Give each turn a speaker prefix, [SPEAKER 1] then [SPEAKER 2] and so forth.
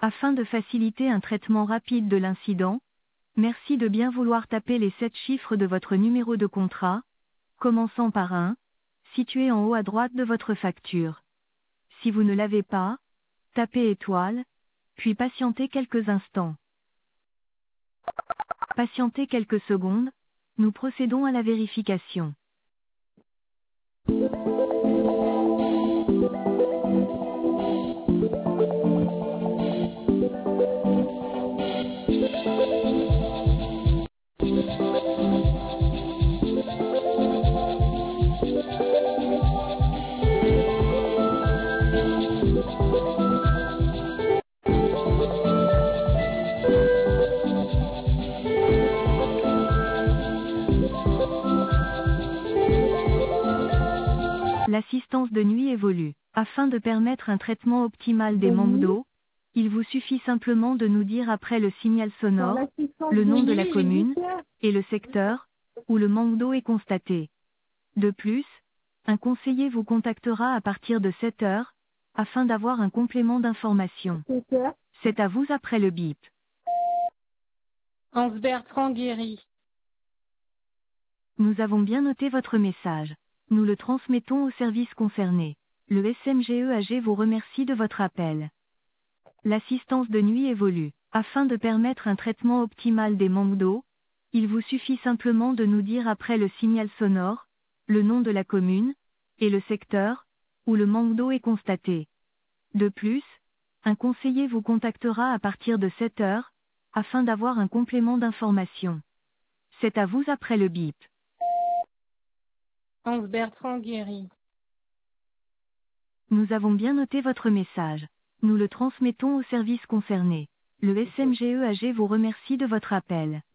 [SPEAKER 1] Afin de faciliter un traitement rapide de l'incident, merci de bien vouloir taper les 7 chiffres de votre numéro de contrat, commençant par 1, situé en haut à droite de votre facture. Si vous ne l'avez pas, tapez étoile, puis patientez quelques instants. Patientez quelques secondes, nous procédons à la vérification. L'assistance de nuit évolue. Afin de permettre un traitement optimal des manques d'eau, il vous suffit simplement de nous dire après le signal sonore, le nom de la commune, et le secteur, où le manque d'eau est constaté. De plus, un conseiller vous contactera à partir de 7 heures, afin d'avoir un complément d'information. C'est à vous après le bip.
[SPEAKER 2] Anse Bertrand Guéry.
[SPEAKER 1] Nous avons bien noté votre message. Nous le transmettons au service concerné. Le SMGEAG vous remercie de votre appel. L'assistance de nuit évolue. Afin de permettre un traitement optimal des manques d'eau, il vous suffit simplement de nous dire après le signal sonore, le nom de la commune, et le secteur, où le manque d'eau est constaté. De plus, un conseiller vous contactera à partir de 7 heures, afin d'avoir un complément d'information. C'est à vous après le bip.
[SPEAKER 2] Anse Bertrand Guéry.
[SPEAKER 1] Nous avons bien noté votre message. Nous le transmettons au service concerné. Le SMGEAG vous remercie de votre appel.